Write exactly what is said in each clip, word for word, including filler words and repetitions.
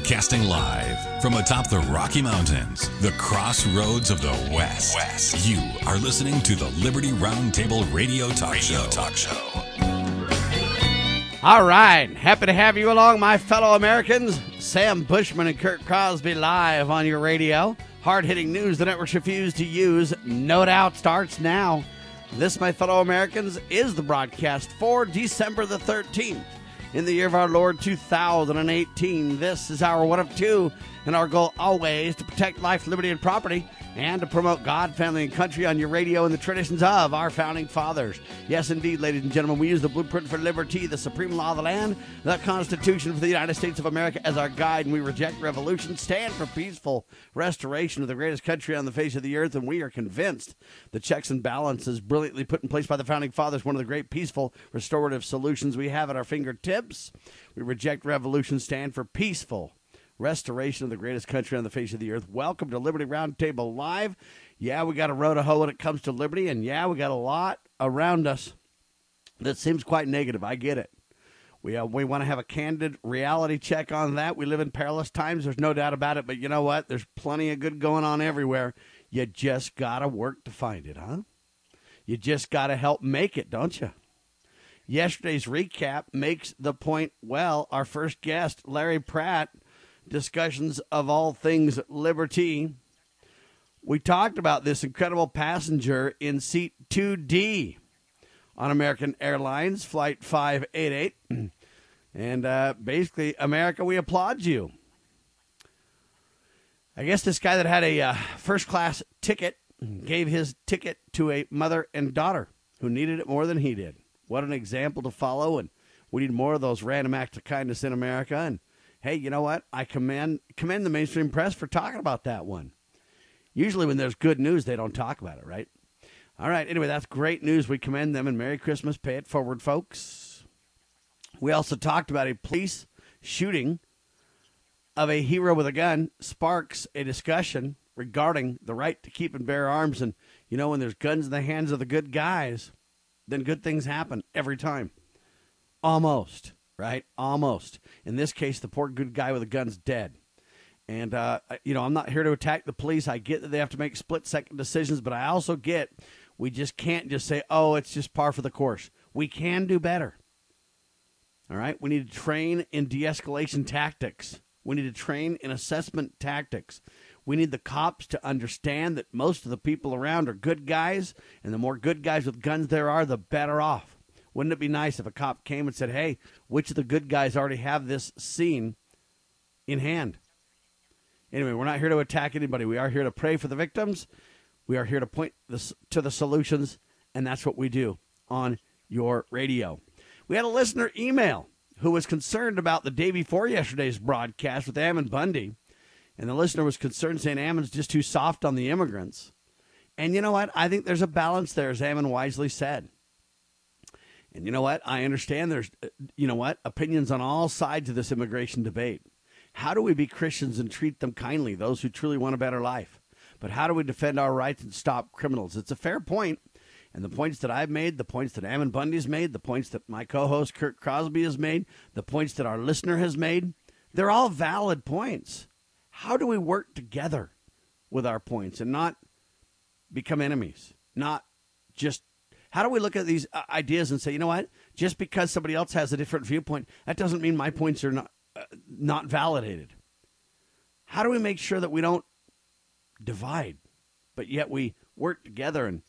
Broadcasting live from atop the Rocky Mountains, the crossroads of the West. West. You are listening to the Liberty Roundtable Radio Talk Radio Show. Talk Show. All right. Happy to have you along, my fellow Americans. Sam Bushman and Kurt Crosby live on your radio. Hard-hitting news the networks refuse to use. No Doubt starts now. This, my fellow Americans, is the broadcast for December the thirteenth. In the year of our Lord, two thousand eighteen, this is our one of two, and our goal always to protect life, liberty, and property, and to promote God, family, and country on your radio and the traditions of our founding fathers. Yes, indeed, ladies and gentlemen, we use the blueprint for liberty, the supreme law of the land, the Constitution for the United States of America as our guide, and we reject revolution, stand for peaceful restoration of the greatest country on the face of the earth, and we are convinced the checks and balances brilliantly put in place by the founding fathers, one of the great peaceful restorative solutions we have at our fingertips. We reject revolution, stand for peaceful restoration of the greatest country on the face of the earth. Welcome to Liberty Roundtable Live. Yeah, we got a road to hoe when it comes to liberty, and yeah, we got a lot around us that seems quite negative. I get it. We uh, we want to have a candid reality check on that. We live in perilous times. There's no doubt about it, but you know what? There's plenty of good going on everywhere. You just got to work to find it, huh? You just got to help make it, don't you? Yesterday's recap makes the point well. Our first guest, Larry Pratt, discussions of all things liberty. We talked about this incredible passenger in seat two D on American Airlines, Flight five eighty-eight. And uh, basically, America, we applaud you. I guess this guy that had a uh, first-class ticket gave his ticket to a mother and daughter who needed it more than he did. What an example to follow, and we need more of those random acts of kindness in America. And hey, you know what? I commend commend the mainstream press for talking about that one. Usually when there's good news, they don't talk about it, right? All right, anyway, that's great news. We commend them, and Merry Christmas. Pay it forward, folks. We also talked about a police shooting of a hero with a gun sparks a discussion regarding the right to keep and bear arms. And, you know, when there's guns in the hands of the good guys, then good things happen every time. Almost. Right? Almost. In this case, the poor good guy with a gun's dead. And, uh, you know, I'm not here to attack the police. I get that they have to make split-second decisions, but I also get we just can't just say, oh, it's just par for the course. We can do better. All right? We need to train in de-escalation tactics. We need to train in assessment tactics. We need the cops to understand that most of the people around are good guys, and the more good guys with guns there are, the better off. Wouldn't it be nice if a cop came and said, hey, which of the good guys already have this scene in hand? Anyway, we're not here to attack anybody. We are here to pray for the victims. We are here to point this, to the solutions, and that's what we do on your radio. We had a listener email who was concerned about the day before yesterday's broadcast with Ammon Bundy, and the listener was concerned, saying Ammon's just too soft on the immigrants. And you know what? I think there's a balance there, as Ammon wisely said. And you know what? I understand there's, you know what, opinions on all sides of this immigration debate. How do we be Christians and treat them kindly, those who truly want a better life? But how do we defend our rights and stop criminals? It's a fair point. And the points that I've made, the points that Ammon Bundy's made, the points that my co-host Kurt Crosby has made, the points that our listener has made, they're all valid points. How do we work together with our points and not become enemies? Not just, how do we look at these ideas and say, you know what, just because somebody else has a different viewpoint, that doesn't mean my points are not, uh, not validated. How do we make sure that we don't divide, but yet we work together? And,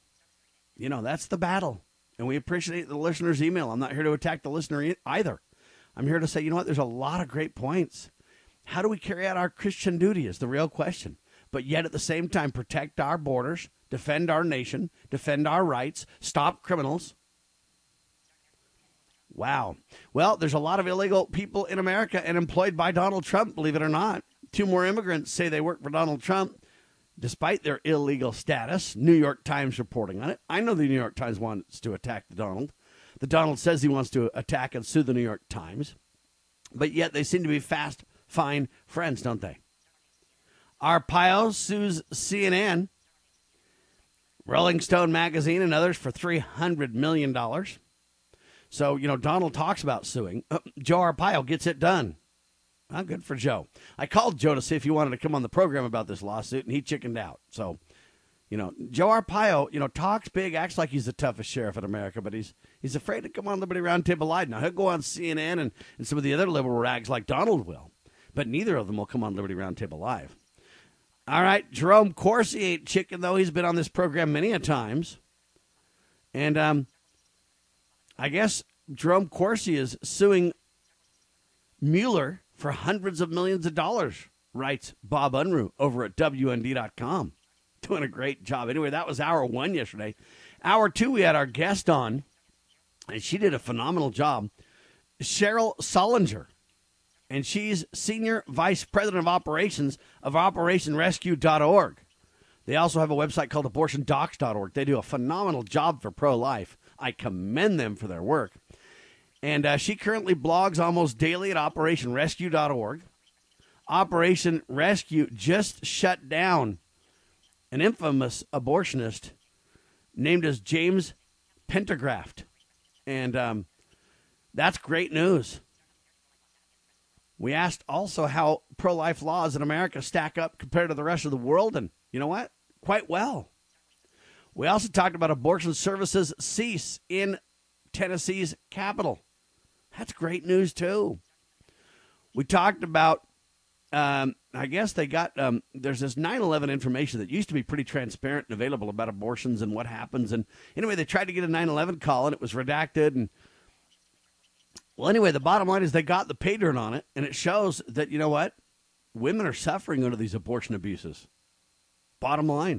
you know, that's the battle. And we appreciate the listener's email. I'm not here to attack the listener either. I'm here to say, you know what, there's a lot of great points. How do we carry out our Christian duty is the real question, but yet at the same time protect our borders, defend our nation, defend our rights, stop criminals. Wow. Well, there's a lot of illegal people in America and employed by Donald Trump, believe it or not. Two more immigrants say they work for Donald Trump despite their illegal status. New York Times reporting on it. I know the New York Times wants to attack the Donald. The Donald says he wants to attack and sue the New York Times, but yet they seem to be fast fine friends, don't they? Arpaio sues C N N, Rolling Stone magazine, and others for three hundred million dollars. So, you know, Donald talks about suing. Uh, Joe Arpaio gets it done. Well, good for Joe. I called Joe to see if he wanted to come on the program about this lawsuit, and he chickened out. So, you know, Joe Arpaio, you know, talks big, acts like he's the toughest sheriff in America, but he's he's afraid to come on Liberty Roundtable Live. Now, he'll go on C N N and, and some of the other liberal rags like Donald will, but neither of them will come on Liberty Roundtable Live. All right, Jerome Corsi ain't chicken, though. He's been on this program many a times. And um, I guess Jerome Corsi is suing Mueller for hundreds of millions of dollars, writes Bob Unruh over at W N D dot com. Doing a great job. Anyway, that was hour one yesterday. Hour two, we had our guest on, and she did a phenomenal job. Cheryl Solinger, and she's Senior Vice President of Operations of Operation Rescue dot org. They also have a website called Abortion Docs dot org. They do a phenomenal job for pro-life. I commend them for their work. And uh, she currently blogs almost daily at Operation Rescue dot org. Operation Rescue just shut down an infamous abortionist named as James Pendergraft. And um, that's great news. We asked also how pro-life laws in America stack up compared to the rest of the world, and you know what? Quite well. We also talked about abortion services cease in Tennessee's capital. That's great news, too. We talked about, um, I guess they got, um, there's this nine eleven information that used to be pretty transparent and available about abortions and what happens. And anyway, they tried to get a nine eleven call, and it was redacted. And well, anyway, the bottom line is they got the pay dirt on it, and it shows that, you know what? Women are suffering under these abortion abuses. Bottom line.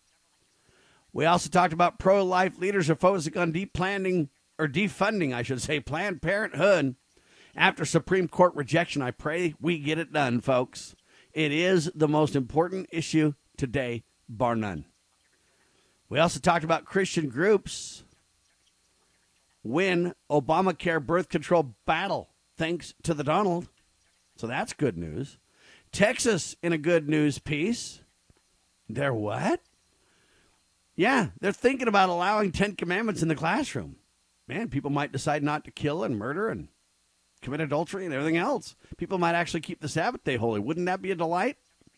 We also talked about pro-life leaders are focusing on deplanning, or defunding, I should say, Planned Parenthood after Supreme Court rejection. I pray we get it done, folks. It is the most important issue today, bar none. We also talked about Christian groups win Obamacare birth control battle thanks to the Donald. So that's good news. Texas in a good news piece. They're what? Yeah, they're thinking about allowing Ten Commandments in the classroom. Man, people might decide not to kill and murder and commit adultery and everything else. People might actually keep the Sabbath day holy. Wouldn't that be a delight?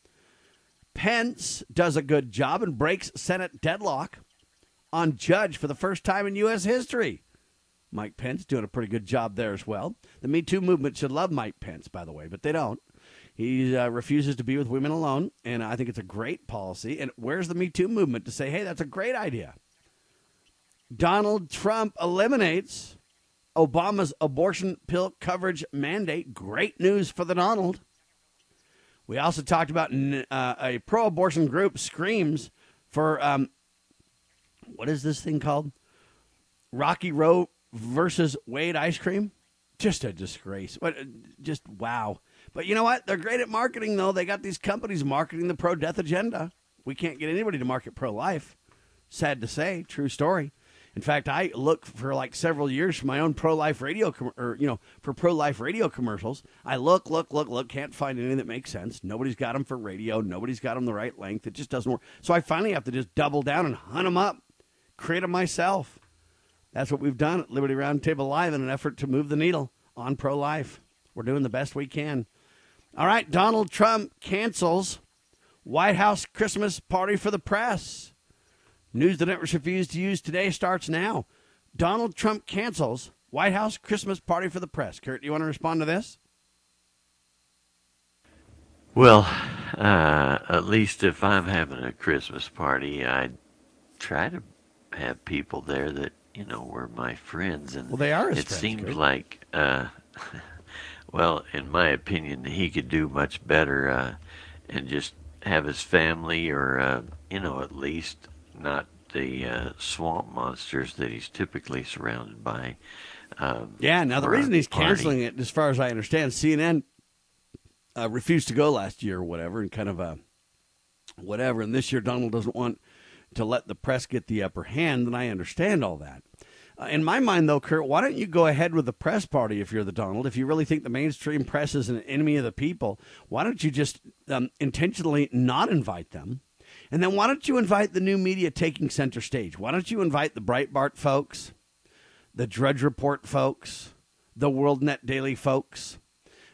Pence does a good job and breaks Senate deadlock on judge for the first time in U S history. Mike Pence doing a pretty good job there as well. The Me Too movement should love Mike Pence, by the way, but they don't. He uh, refuses to be with women alone, and I think it's a great policy. And where's the Me Too movement to say, hey, that's a great idea? Donald Trump eliminates Obama's abortion pill coverage mandate. Great news for the Donald. We also talked about uh, a pro-abortion group screams for, um, what is this thing called? Rocky Road versus Wade ice cream? Just a disgrace. What? Just wow. But you know what? They're great at marketing, though. They got these companies marketing the pro-death agenda. We can't get anybody to market pro-life. Sad to say. True story. In fact, I look for like several years for my own pro-life radio, com- or, you know, for pro-life radio commercials. I look, look, look, look, can't find anything that makes sense. Nobody's got them for radio. Nobody's got them the right length. It just doesn't work. So I finally have to just double down and hunt them up, create them myself. That's what we've done at Liberty Roundtable Live in an effort to move the needle on pro-life. We're doing the best we can. All right, Donald Trump cancels White House Christmas party for the press. News the networks refuse to use today starts now. Donald Trump cancels White House Christmas party for the press. Kurt, do you want to respond to this? Well, uh, at least if I'm having a Christmas party, I try to have people there that, you know, were my friends. And well, they are his it friends, seems Kurt. like, uh, well, in my opinion, he could do much better uh, and just have his family or, uh, you know, at least not the uh, swamp monsters that he's typically surrounded by. Um, yeah, now the reason he's party. canceling it, as far as I understand, C N N uh, refused to go last year or whatever, and kind of a whatever. And this year, Donald doesn't want to let the press get the upper hand, and I understand all that. Uh, in my mind, though, Kurt, why don't you go ahead with the press party if you're the Donald? If you really think the mainstream press is an enemy of the people, why don't you just um, intentionally not invite them? And then why don't you invite the new media taking center stage? Why don't you invite the Breitbart folks, the Drudge Report folks, the WorldNet Daily folks?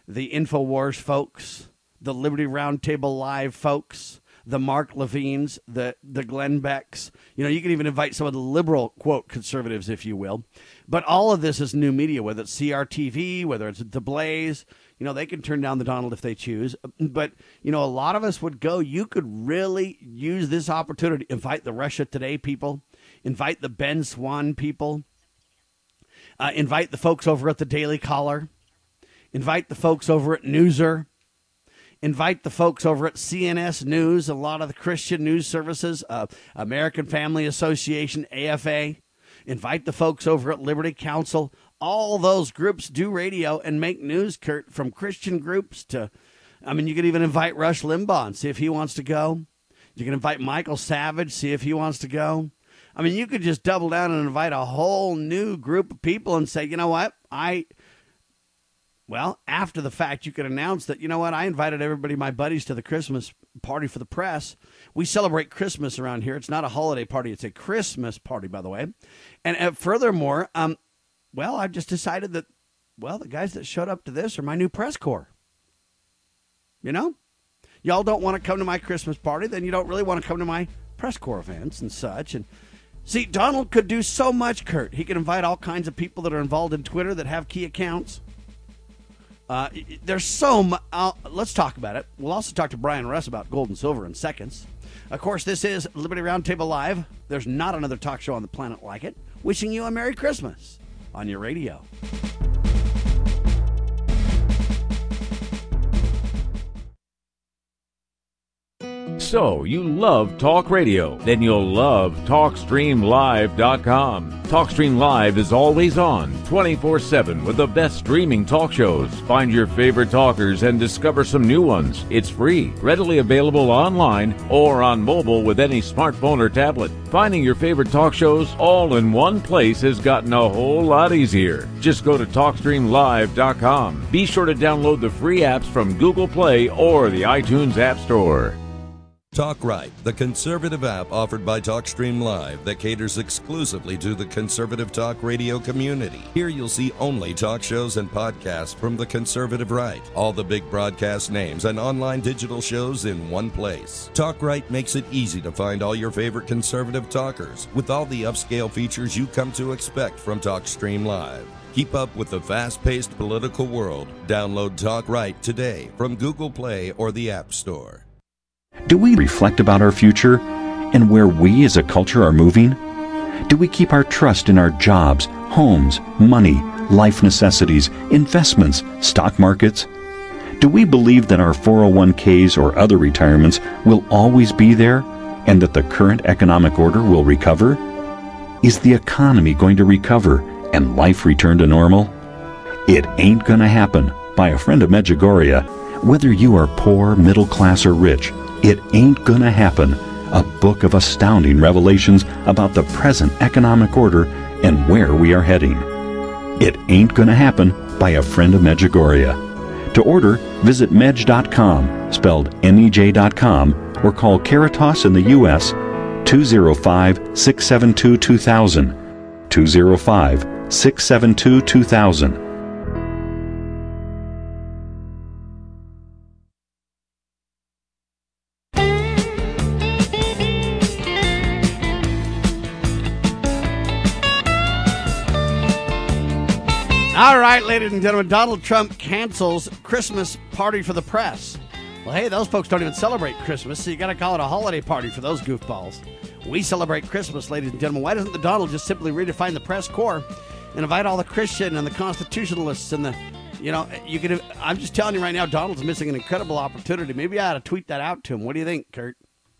the InfoWars folks, the Liberty Roundtable Live folks, the Mark Levines, the, the Glenn Becks. You know, you can even invite some of the liberal, quote, conservatives, if you will. But all of this is new media, whether it's C R T V, whether it's The Blaze. You know, they can turn down the Donald if they choose. But, you know, a lot of us would go, you could really use this opportunity. Invite the Russia Today people. Invite the Ben Swan people. Uh, invite the folks over at the Daily Caller. Invite the folks over at Newser. Invite the folks over at C N S News, a lot of the Christian news services, uh, American Family Association, A F A. Invite the folks over at Liberty Counsel. All those groups do radio and make news, Kurt, from Christian groups to, I mean, you could even invite Rush Limbaugh and see if he wants to go. You can invite Michael Savage, see if he wants to go. I mean, you could just double down and invite a whole new group of people and say, you know what, I... Well, after the fact, you could announce that, you know what, I invited everybody, my buddies, to the Christmas party for the press. We celebrate Christmas around here. It's not a holiday party. It's a Christmas party, by the way. And uh, furthermore, um, well, I've just decided that, well, the guys that showed up to this are my new press corps. You know? Y'all don't want to come to my Christmas party, then you don't really want to come to my press corps events and such. And see, Donald could do so much, Kurt. He could invite all kinds of people that are involved in Twitter that have key accounts. Uh, there's so much. Uh, let's talk about it. We'll also talk to Brian Russ about gold and silver in seconds. Of course, this is Liberty Roundtable Live. There's not another talk show on the planet like it. Wishing you a Merry Christmas on your radio. So, you love talk radio? Then you'll love talk stream live dot com. TalkStream Live is always on, twenty-four seven, with the best streaming talk shows. Find your favorite talkers and discover some new ones. It's free, readily available online or on mobile with any smartphone or tablet. Finding your favorite talk shows all in one place has gotten a whole lot easier. Just go to talk stream live dot com. Be sure to download the free apps from Google Play or the iTunes App Store. Talk Right, the conservative app offered by TalkStream Live that caters exclusively to the conservative talk radio community. Here you'll see only talk shows and podcasts from the conservative right, all the big broadcast names and online digital shows in one place. Talk Right makes it easy to find all your favorite conservative talkers with all the upscale features you come to expect from TalkStream Live. Keep up with the fast-paced political world. Download Talk Right today from Google Play or the App Store. Do we reflect about our future and where we as a culture are moving? Do we keep our trust in our jobs, homes, money, life necessities, investments, stock markets? Do we believe that our four oh one k's or other retirements will always be there and that the current economic order will recover? Is the economy going to recover and life return to normal? It Ain't Gonna Happen by a friend of Medjugorje. Whether you are poor, middle class, or rich, It Ain't Gonna Happen, a book of astounding revelations about the present economic order and where we are heading. It Ain't Gonna Happen by a friend of Medjugorje. To order, visit medj dot com, spelled M E J dot com, or call Caritas in the U S two oh five, six seven two, two thousand, two oh five, six seven two, two thousand. All right, ladies and gentlemen, Donald Trump cancels Christmas party for the press. Well, hey, those folks don't even celebrate Christmas, so you got to call it a holiday party for those goofballs. We celebrate Christmas, ladies and gentlemen. Why doesn't the Donald just simply redefine the press corps and invite all the Christian and the constitutionalists and the, you know, you could. I'm just telling you right now, Donald's missing an incredible opportunity. Maybe I ought to tweet that out to him. What do you think, Kurt?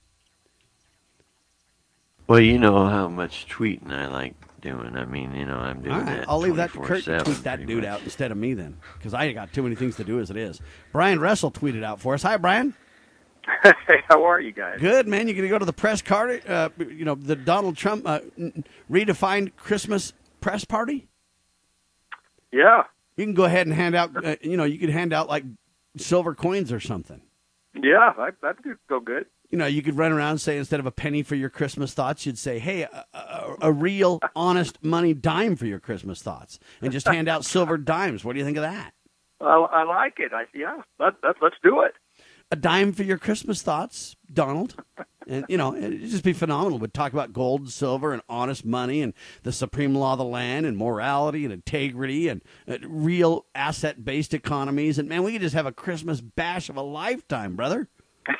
Well, you know how much tweeting I like doing. I mean, you know, I'm doing All right, that. I'll leave that to Kurt to tweet that pretty dude much. out instead of me then, because I got too many things to do as it is. Brian Russell tweeted out for us. Hi, Brian. Hey, how are you guys? Good, man. You're going to go to the press card, uh, you know, the Donald Trump uh, redefined Christmas press party? Yeah. You can go ahead and hand out, uh, you know, you could hand out like silver coins or something. Yeah, that, that could go good. You know, you could run around and say, instead of a penny for your Christmas thoughts, you'd say, hey, a, a, a real, honest money dime for your Christmas thoughts. And just hand out silver dimes. What do you think of that? I, I like it. I yeah, let, let, let's do it. A dime for your Christmas thoughts, Donald. And, you know, it'd just be phenomenal. We'd talk about gold and silver and honest money and the supreme law of the land and morality and integrity and uh, real asset-based economies. And, man, we could just have a Christmas bash of a lifetime, brother.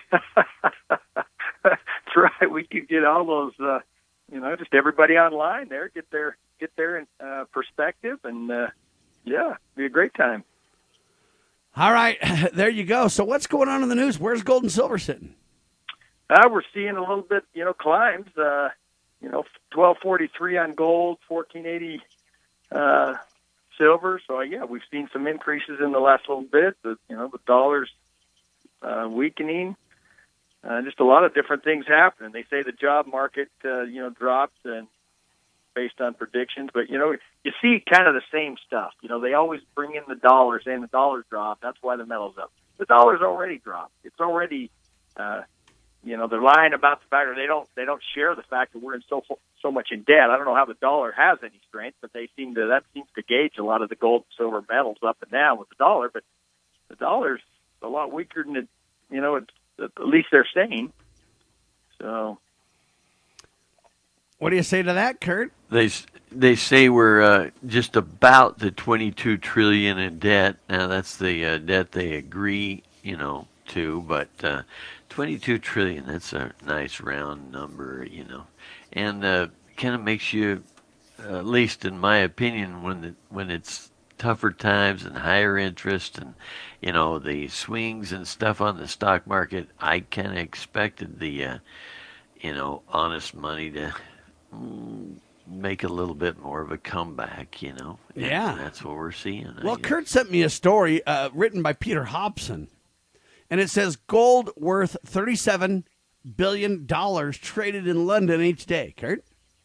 That's right. We could get all those, uh, you know, just everybody online there, get their get their uh, perspective, and, uh, yeah, be a great time. All right, there you go. So what's going on in the news? Where's gold and silver sitting? Uh, we're seeing a little bit, you know, climbs. Uh, you know, twelve forty-three on gold, fourteen eighty uh, silver. So yeah, we've seen some increases in the last little bit. The, you know, the dollar's uh, weakening. Uh, just a lot of different things happening. They say the job market, uh, you know, dropped and based on predictions, but you know, you see kind of the same stuff. You know, they always bring in the dollar, saying the dollar's dropped. That's why the metal's up. The dollar's already dropped. It's already, uh, you know, they're lying about the fact, or they don't they don't share the fact that we're in so so much in debt. I don't know how the dollar has any strength, but they seem to that seems to gauge a lot of the gold and silver metals up and down with the dollar. But the dollar's a lot weaker than it, you know, it's, at least they're saying. So. What do you say to that, Kurt? They they say we're uh, just about the twenty-two trillion in debt. Now that's the uh, debt they agree, you know, to. But uh, twenty-two trillion, that's a nice round number, you know, and uh, kind of makes you, uh, at least in my opinion, when the, when it's tougher times and higher interest and you know the swings and stuff on the stock market, I kind of expected the, uh, you know, honest money to make a little bit more of a comeback, you know. And yeah. That's what we're seeing. Well, Kurt sent me a story uh, written by Peter Hobson, and it says gold worth thirty-seven billion dollars traded in London each day. Kurt?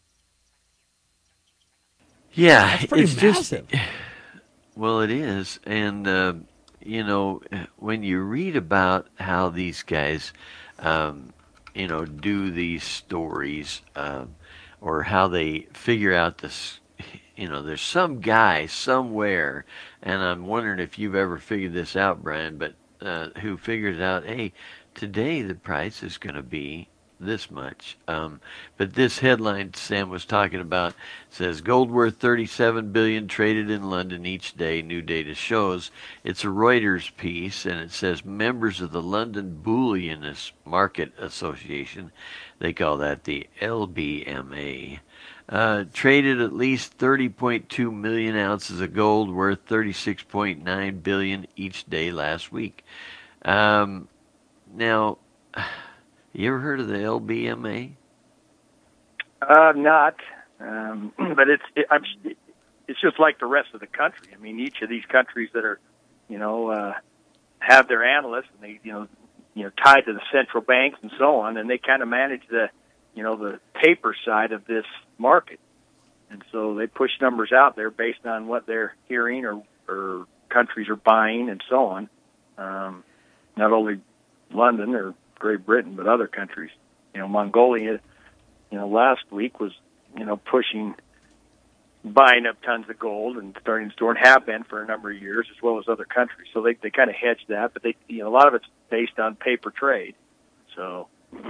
Yeah. That's pretty it's massive. Just, well, it is. And, uh, you know, when you read about how these guys, um, you know, do these stories, uh, or how they figure out this, you know, there's some guy somewhere, and I'm wondering if you've ever figured this out, Brian, but uh, who figures out, hey, today the price is going to be this much. Um, but this headline Sam was talking about says gold worth thirty-seven billion dollars traded in London each day. New data shows. It's a Reuters piece, and it says members of the London Bullion Market Association, they call that the L B M A, uh, traded at least thirty point two million ounces of gold worth thirty-six point nine billion dollars each day last week. Um, now, you ever heard of the L B M A? Uh, not, um, but it's it, I'm, it's just like the rest of the country. I mean, each of these countries that are, you know, uh, have their analysts, and they, you know, you know, tied to the central banks and so on, and they kind of manage the, you know, the paper side of this market, and so they push numbers out there based on what they're hearing or or countries are buying and so on. Um, not only London or Great Britain, but other countries. You know, Mongolia, you know, last week was, you know, pushing, buying up tons of gold and starting to store, and have been for a number of years, as well as other countries. So they they kind of hedge that, but they, you know, a lot of it's based on paper trade. So,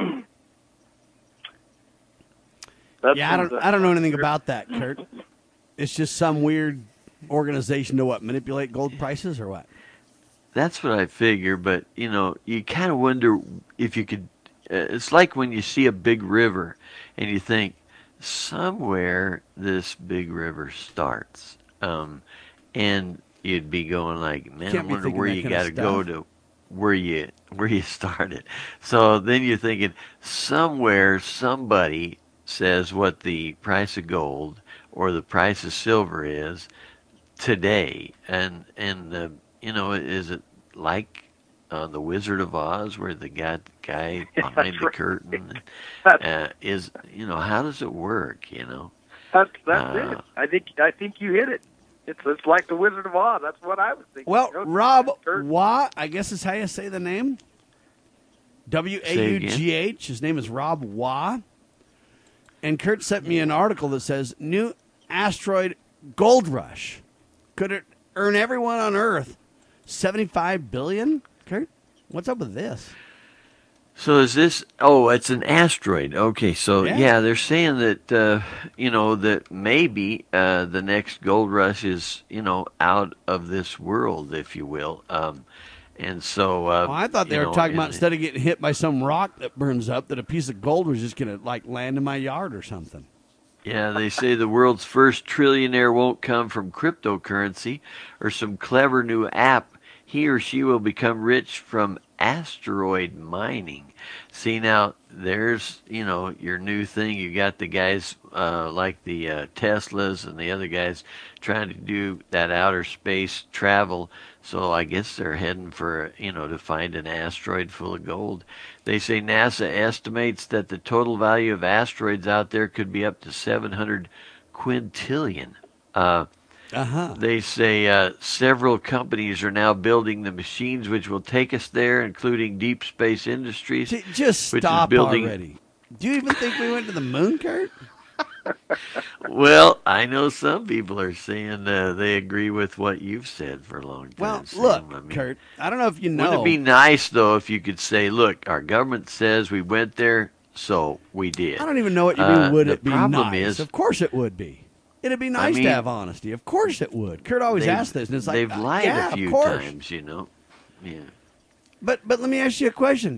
that's yeah, I don't, I don't know anything about that, Kurt. It's just some weird organization to what, manipulate gold prices or what? That's what I figure, but, you know, you kind of wonder if you could, uh, it's like when you see a big river and you think, somewhere this big river starts. Um, and you'd be going like, man, Can't I be wonder thinking where that you kind got of to go stuff. to where you, where you started. So then you're thinking, somewhere somebody says what the price of gold or the price of silver is today. And, and, uh, you know, is it like uh, the Wizard of Oz, where the guy, guy behind the right. curtain That's, uh, is? You know, how does it work? You know, that's, that's Uh, it. I think I think you hit it. It's it's like the Wizard of Oz. That's what I was thinking. Well, You know, Rob Kurt- Waugh, I guess is how you say the name. W A U G H. His name is Rob Waugh. And Kurt sent me an article that says, new asteroid gold rush. Could it earn everyone on Earth seventy-five billion dollars, Kurt? What's up with this? So is this, oh, it's an asteroid. Okay, so Yeah. yeah, they're saying that, uh, you know, that maybe uh, the next gold rush is, you know, out of this world, if you will. Um, and so... Uh, Well, I thought they you were know, talking about and- instead of getting hit by some rock that burns up, that a piece of gold was just going to, like, land in my yard or something. Yeah, they say the world's first trillionaire won't come from cryptocurrency or some clever new app. He or she will become rich from asteroid mining. See, now, there's, you know, your new thing. You got the guys uh, like the uh, Teslas and the other guys trying to do that outer space travel. So I guess they're heading for, you know, to find an asteroid full of gold. They say NASA estimates that the total value of asteroids out there could be up to seven hundred quintillion. Uh, Uh-huh. They say uh, several companies are now building the machines which will take us there, including Deep Space Industries. J- Just which is stop building- already. Do you even think we went to the moon, Kurt? Well, I know some people are saying uh, they agree with what you've said for a long time. Well, Sam. look, I mean, Kurt, I don't know if you know. wouldn't it be nice, though, if you could say, look, our government says we went there, so we did. I don't even know what you mean, Uh, would the it be problem nice? is- Of course it would be. It'd be nice mean, to have honesty. Of course it would. Kurt always They've- asks this, and it's like, they've uh, lied yeah, a few of course. times, you know. Yeah. But but let me ask you a question.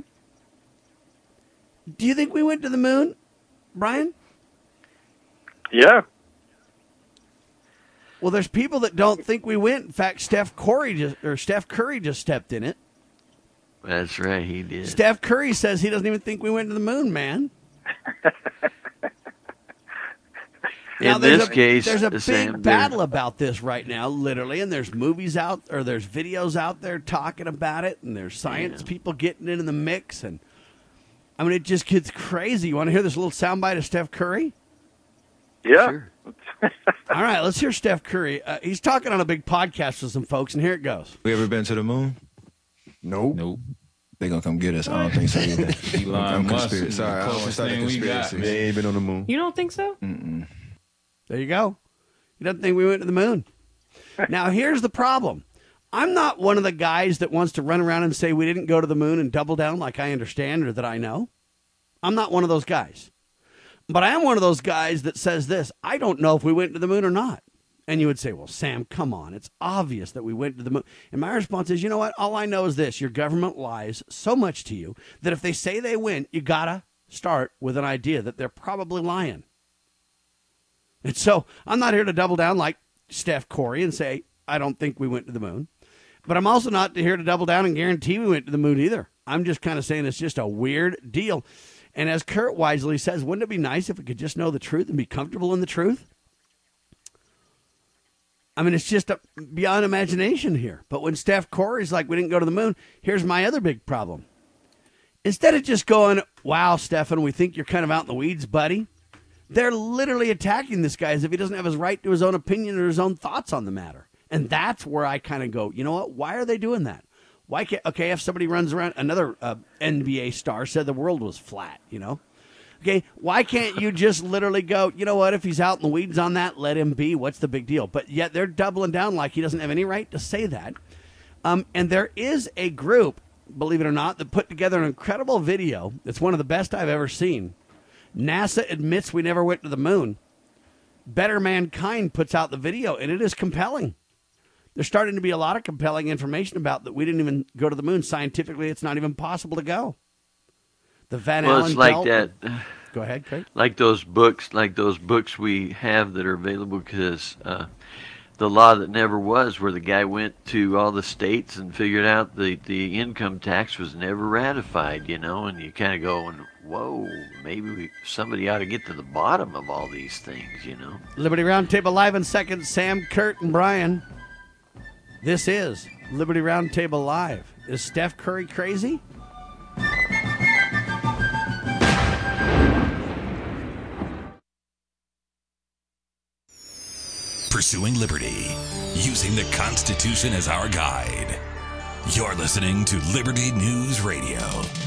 Do you think we went to the moon, Brian? Yeah. Well, there's people that don't think we went. In fact, Steph Curry just or Steph Curry just stepped in it. That's right, he did. Steph Curry says he doesn't even think we went to the moon, man. Now, In there's this a, case, there's a big Sam, there- battle about this right now, literally, and there's movies out or there's videos out there talking about it, and there's science Yeah. people getting in the mix, and I mean, it just gets crazy. You want to hear this little soundbite of Steph Curry? Yeah. Sure. All right, let's hear Steph Curry. Uh, he's talking on a big podcast with some folks, and here it goes. We ever been to the moon? Nope. Nope. They gonna come get us. I don't think so either. Elon I'm Musk conspiracy. is Sorry, the I don't want to closest start a thing we got. conspiracy. They ain't been on the moon. You don't think so? Mm-mm. There you go. He doesn't think we went to the moon. Now, here's the problem. I'm not one of the guys that wants to run around and say we didn't go to the moon and double down like I understand or that I know. I'm not one of those guys. But I am one of those guys that says this. I don't know if we went to the moon or not. And you would say, well, Sam, come on. It's obvious that we went to the moon. And my response is, you know what? All I know is this. Your government lies so much to you that if they say they went, you got to start with an idea that they're probably lying. And so I'm not here to double down like Steph Curry and say, I don't think we went to the moon. But I'm also not here to double down and guarantee we went to the moon either. I'm just kind of saying it's just a weird deal. And as Kurt wisely says, wouldn't it be nice if we could just know the truth and be comfortable in the truth? I mean, it's just a, beyond imagination here. But when Steph Curry's like, we didn't go to the moon, here's my other big problem. Instead of just going, wow, Stephen, we think you're kind of out in the weeds, buddy. They're literally attacking this guy as if he doesn't have his right to his own opinion or his own thoughts on the matter. And that's where I kind of go, you know what? Why are they doing that? Why can't, okay, if somebody runs around, another uh, N B A star said the world was flat, you know? Okay, why can't you just literally go, you know what, if he's out in the weeds on that, let him be. What's the big deal? But yet they're doubling down like he doesn't have any right to say that. Um, and there is a group, believe it or not, that put together an incredible video. It's one of the best I've ever seen. NASA admits we never went to the moon. Better Mankind puts out the video, and it is compelling. There's starting to be a lot of compelling information about that we didn't even go to the moon. Scientifically, it's not even possible to go. The Van Well, Allen it's like belt. that. Go ahead, Craig. Like those books, like those books we have that are available because uh, the law that never was, where the guy went to all the states and figured out the, the income tax was never ratified, you know, and you kind of go, and whoa, maybe we, somebody ought to get to the bottom of all these things, you know. Liberty Roundtable live in seconds. Sam, Kurt, and Brian. This is Liberty Roundtable Live. Is Steph Curry crazy? Pursuing liberty, using the Constitution as our guide. You're listening to Liberty News Radio.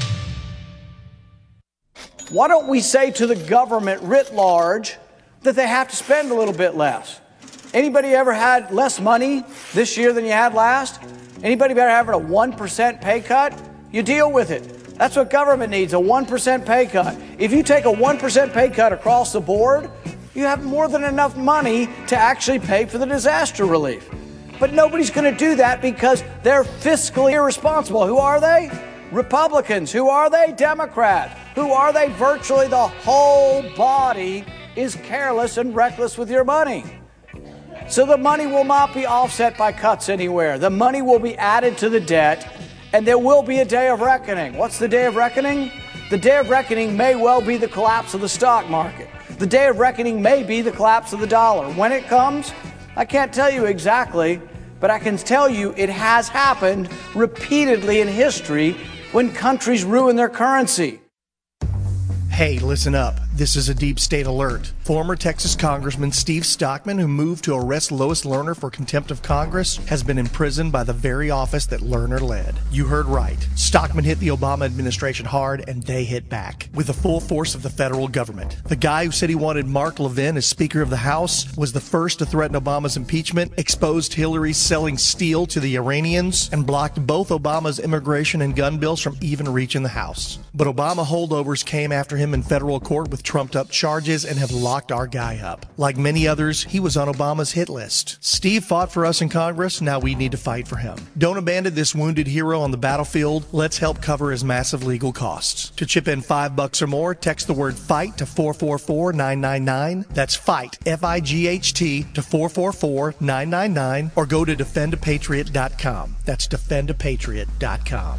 Why don't we say to the government writ large that they have to spend a little bit less? Anybody ever had less money this year than you had last? Anybody ever having a one percent pay cut? You deal with it. That's what government needs, a one percent pay cut. If you take a one percent pay cut across the board, you have more than enough money to actually pay for the disaster relief. But nobody's going to do that because they're fiscally irresponsible. Who are they? Republicans. Who are they? Democrats. Who are they? Virtually the whole body is careless and reckless with your money. So the money will not be offset by cuts anywhere. The money will be added to the debt, and there will be a day of reckoning. What's the day of reckoning? The day of reckoning may well be the collapse of the stock market. The day of reckoning may be the collapse of the dollar. When it comes, I can't tell you exactly, but I can tell you it has happened repeatedly in history when countries ruin their currency. Hey, listen up. This is a deep state alert. Former Texas Congressman Steve Stockman, who moved to arrest Lois Lerner for contempt of Congress, has been imprisoned by the very office that Lerner led. You heard right. Stockman hit the Obama administration hard, and they hit back with the full force of the federal government. The guy who said he wanted Mark Levin as Speaker of the House was the first to threaten Obama's impeachment, exposed Hillary selling steel to the Iranians, and blocked both Obama's immigration and gun bills from even reaching the House. But Obama holdovers came after him in federal court with trumped-up charges and have locked our guy up. Like many others, he was on Obama's hit list. Steve fought for us in Congress, now we need to fight for him. Don't abandon this wounded hero on the battlefield. Let's help cover his massive legal costs. To chip in five bucks or more, text the word FIGHT to four four four nine nine nine. That's FIGHT, F I G H T, to four four four nine nine nine, or go to defend a patriot dot com. That's defend a patriot dot com.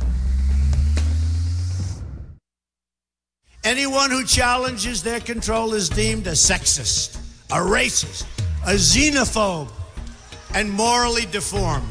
Anyone who challenges their control is deemed a sexist, a racist, a xenophobe, and morally deformed.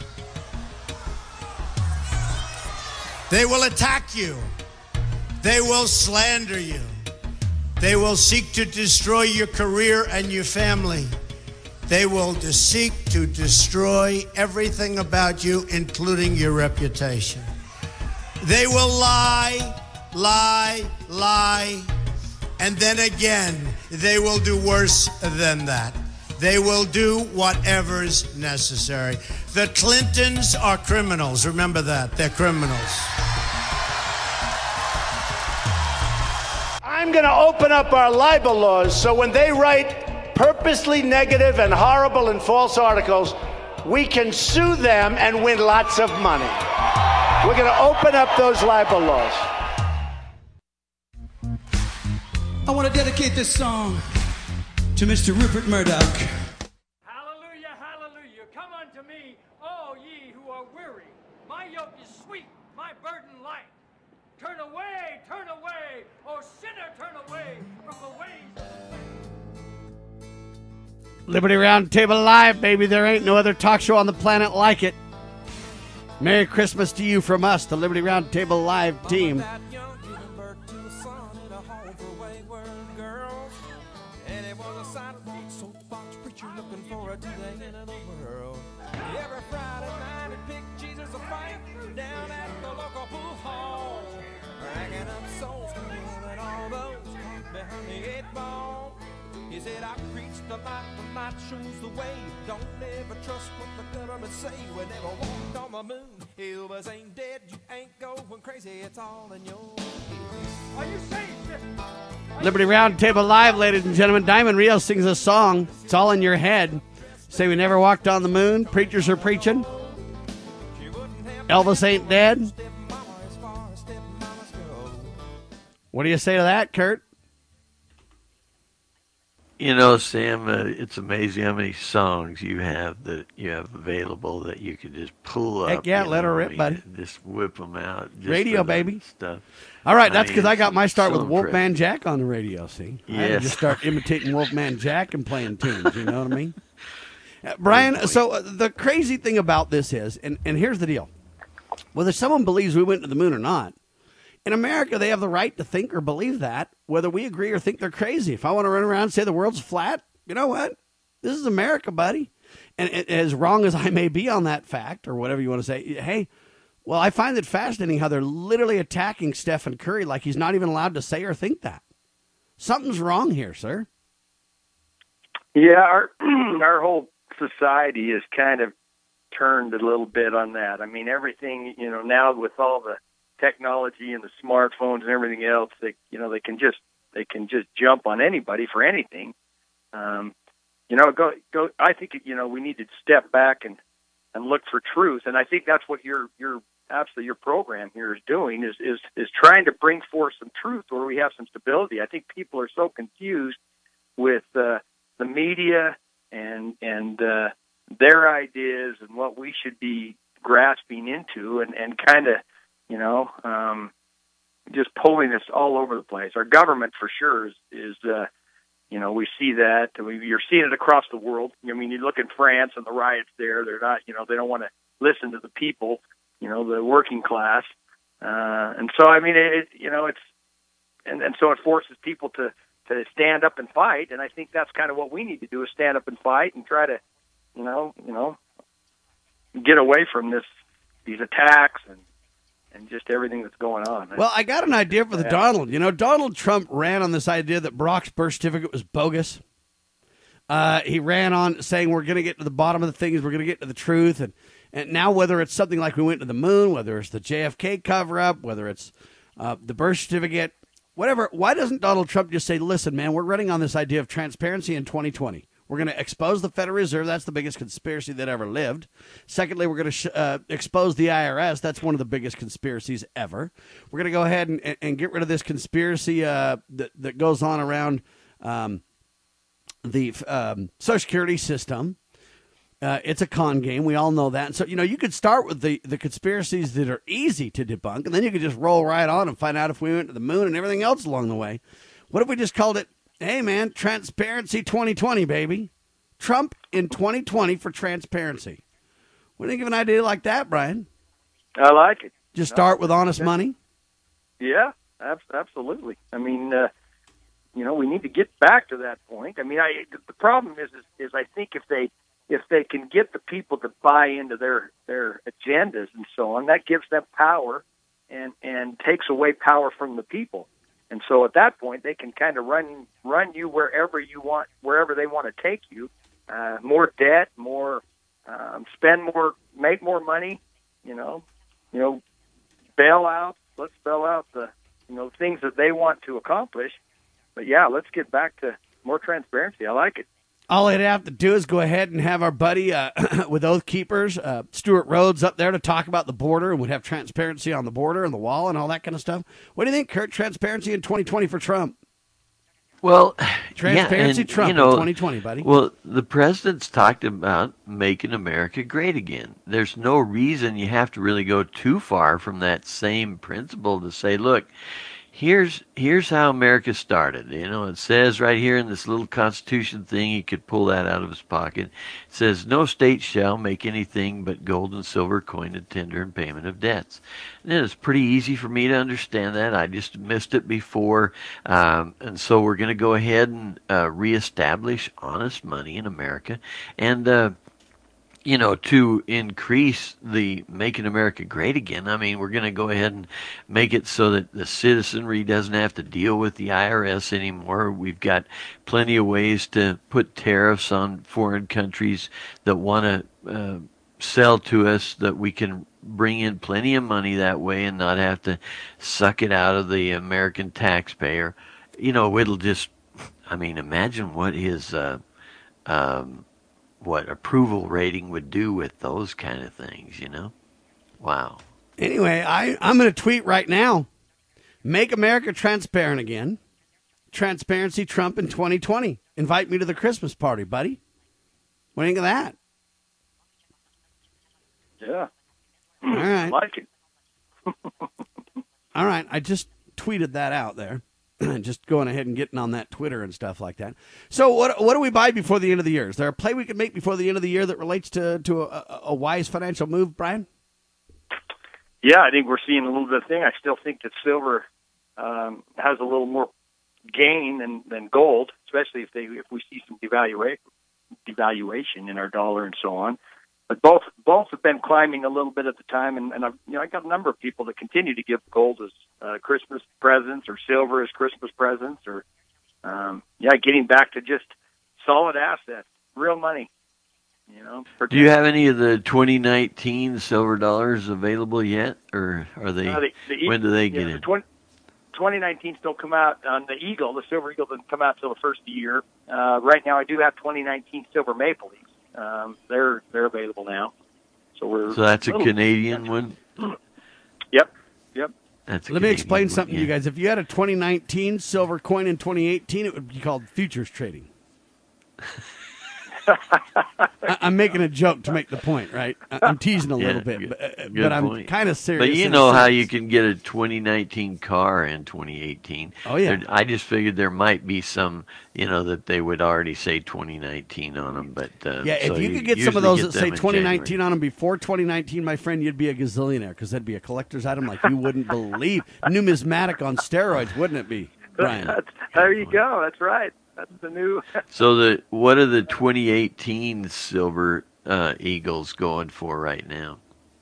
They will attack you. They will slander you. They will seek to destroy your career and your family. They will seek to destroy everything about you, including your reputation. They will lie, lie, lie, and then again, they will do worse than that. They will do whatever's necessary. The Clintons are criminals. Remember that. They're criminals. I'm going to open up our libel laws so when they write purposely negative and horrible and false articles, we can sue them and win lots of money. We're going to open up those libel laws. I want to dedicate this song to Mister Rupert Murdoch. Hallelujah, hallelujah. Come unto me, all ye who are weary. My yoke is sweet, my burden light. Turn away, turn away, oh sinner, turn away from the ways. Liberty Roundtable Live, baby. There ain't no other talk show on the planet like it. Merry Christmas to you from us, the Liberty Roundtable Live team. He said, I preach the light, the light shows the way. Don't ever trust what the government say. We never walked on the moon. Elvis ain't dead, you ain't going crazy. It's all in your head. Are you safe? Liberty Roundtable Live, ladies and gentlemen. Diamond Rio sings a song. It's all in your head. Say we never walked on the moon. Preachers are preaching. Elvis ain't dead. What do you say to that, Kurt? You know, Sam, uh, it's amazing how many songs you have that you have available that you can just pull up. Heck yeah, you let know, her I rip, mean, buddy. Just whip them out. Just Radio, for that baby. Stuff. All right, that's I because mean, I got my start so with Wolfman impressive. Jack on the radio, see? I had to Yes. just start imitating Wolfman Jack and playing tunes, you know what I mean? Uh, Brian, so uh, the crazy thing about this is, and, and here's the deal. Whether someone believes we went to the moon or not, in America, they have the right to think or believe that, whether we agree or think they're crazy. If I want to run around and say the world's flat, you know what? This is America, buddy. And it, as wrong as I may be on that fact, or whatever you want to say, hey, well, I find it fascinating how they're literally attacking Stephen Curry like he's not even allowed to say or think that. Something's wrong here, sir. Yeah, our our whole society is kind of turned a little bit on that. I mean, everything, you know, now with all the technology and the smartphones and everything else, they, you know, they can just, they can just jump on anybody for anything. Um, you know, go, go, I think, you know, we need to step back and, and look for truth. And I think that's what your, your, absolutely your program here is doing is, is, is trying to bring forth some truth where we have some stability. I think people are so confused with, uh, the media and, and, uh, their ideas and what we should be grasping into and, and kind of, you know, um, just pulling us all over the place. Our government for sure is, is uh, you know, we see that. We, you're seeing it across the world. I mean, you look in France and the riots there, they're not, you know, they don't want to listen to the people, you know, the working class. Uh, and so, I mean, it, you know, it's, and, and so it forces people to, to stand up and fight. And I think that's kind of what we need to do is stand up and fight and try to, you know, you know, get away from this, these attacks and, and just everything that's going on. Well, I got an idea for the yeah. Donald. You know, Donald Trump ran on this idea that Brock's birth certificate was bogus. Uh, he ran on saying we're going to get to the bottom of the things, we're going to get to the truth. And, and now whether it's something like we went to the moon, whether it's the J F K cover-up, whether it's uh, the birth certificate, whatever, why doesn't Donald Trump just say, listen, man, we're running on this idea of transparency in twenty twenty. We're going to expose the Federal Reserve. That's the biggest conspiracy that ever lived. Secondly, we're going to sh- uh, expose the I R S. That's one of the biggest conspiracies ever. We're going to go ahead and, and, and get rid of this conspiracy uh, that, that goes on around um, the um, Social Security system. Uh, it's a con game. We all know that. And so, you know, you could start with the, the conspiracies that are easy to debunk, and then you could just roll right on and find out if we went to the moon and everything else along the way. What if we just called it, hey, man, transparency twenty twenty, baby. Trump in twenty twenty for transparency. What do you think of an idea like that, Brian? I like it. Just start with honest money? Yeah, ab- absolutely. I mean, uh, you know, we need to get back to that point. I mean, I, the problem is, is, is I think if they if they can get the people to buy into their, their agendas and so on, that gives them power and, and takes away power from the people. And so at that point, they can kind of run run you wherever you want, wherever they want to take you. Uh, more debt, more um, spend more, make more money. You know, you know, bail out. Let's bail out the you know things that they want to accomplish. But yeah, let's get back to more transparency. I like it. All they'd have to do is go ahead and have our buddy uh, with Oath Keepers, uh, Stuart Rhodes, up there to talk about the border, and we'd have transparency on the border and the wall and all that kind of stuff. What do you think, Kurt? Transparency in twenty twenty for Trump? Well, transparency yeah, and, Trump you know, in twenty twenty, buddy. Well, the president's talked about making America great again. There's no reason you have to really go too far from that same principle to say, look, Here's here's how America started. You know, it says right here in this little Constitution thing, he could pull that out of his pocket. It says, no state shall make anything but gold and silver coin and tender in payment of debts. And it's pretty easy for me to understand that. I just missed it before. Um, and so we're going to go ahead and uh, reestablish honest money in America. And, uh, you know, to increase the Making America Great Again, I mean, we're going to go ahead and make it so that the citizenry doesn't have to deal with the I R S anymore. We've got plenty of ways to put tariffs on foreign countries that want to uh, sell to us, that we can bring in plenty of money that way and not have to suck it out of the American taxpayer. You know, it'll just, I mean, imagine what his, uh, um, what approval rating would do with those kind of things, you know? Wow. Anyway, I, I'm going to tweet right now. Make America transparent again. Transparency Trump in twenty twenty. Invite me to the Christmas party, buddy. What do you think of that? Yeah. All right. Like it. All right. I just tweeted that out there. Just going ahead and getting on that Twitter and stuff like that. So what what do we buy before the end of the year? Is there a play we can make before the end of the year that relates to, to a, a wise financial move, Brian? Yeah, I think we're seeing a little bit of thing. I still think that silver um, has a little more gain than, than gold, especially if they if we see some devaluation devaluation in our dollar and so on. But both both have been climbing a little bit at the time, and, and I've, you know, I got a number of people that continue to give gold as uh, Christmas presents or silver as Christmas presents, or um, yeah, getting back to just solid assets, real money. You know. Do you have any of the twenty nineteen silver dollars available yet, or are they? Uh, the, the, when do they get yeah, in? The twenty nineteen still come out on the Eagle. The Silver Eagle doesn't come out till the first of the year. Uh, right now, I do have twenty nineteen Silver Maple Leafs. Um, they're they're available now. So we're So that's a, little, Canadian one. Yep, yep. That's a Let me Canadian explain one, something to you yeah. guys. If you had a twenty nineteen silver coin in twenty eighteen, it would be called futures trading. I, I'm making a joke to make the point, right? I, I'm teasing a Yeah, little bit, good- but, uh, good but I'm point. kind of serious. But you in know a how sense. you can get a twenty nineteen car in twenty eighteen. Oh, yeah. There- I just figured there might be some, you know, that they would already say twenty nineteen on them. But uh, Yeah, if so you could get some of usually those get that say them in twenty nineteen January. on them before twenty nineteen, my friend, you'd be a gazillionaire because that'd be a collector's item like you wouldn't believe. Numismatic on steroids, wouldn't it be, Brian? That's, there you go. That's right. That's the new. So the what are the twenty eighteen silver uh, Eagles going for right now?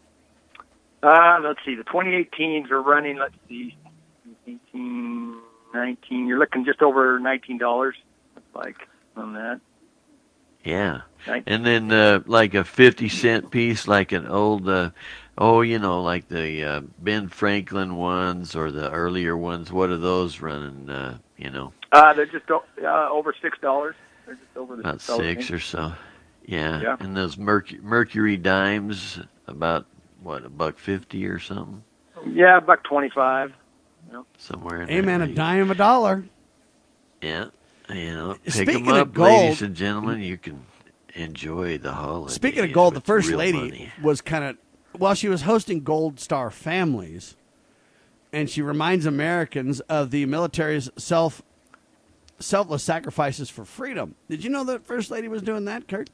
Uh, let's see. The twenty eighteens are running. Let's see, eighteen, nineteen. You're looking just over nineteen dollars. Like on that. Yeah, Right. and then uh, like a fifty cent piece, like an old, uh, oh, you know, like the uh, Ben Franklin ones or the earlier ones. What are those running? Uh, you know, Uh, they're just o- uh, over six dollars. They're just over the about six dollars six or so. Yeah, Yeah. and those Mercury, Mercury dimes, about what, a buck fifty or something, Yeah, buck twenty-five. Yep. somewhere in Hey, there. man, a dime a dollar. Yeah, you know, pick Speaking them of up, gold- ladies and gentlemen. You can enjoy the holiday. Speaking of gold, the with first real lady money. was kind of, well, she was hosting Gold Star Families, and she reminds Americans of the military's self selfless sacrifices for freedom. Did you know that First Lady was doing that, Kurt?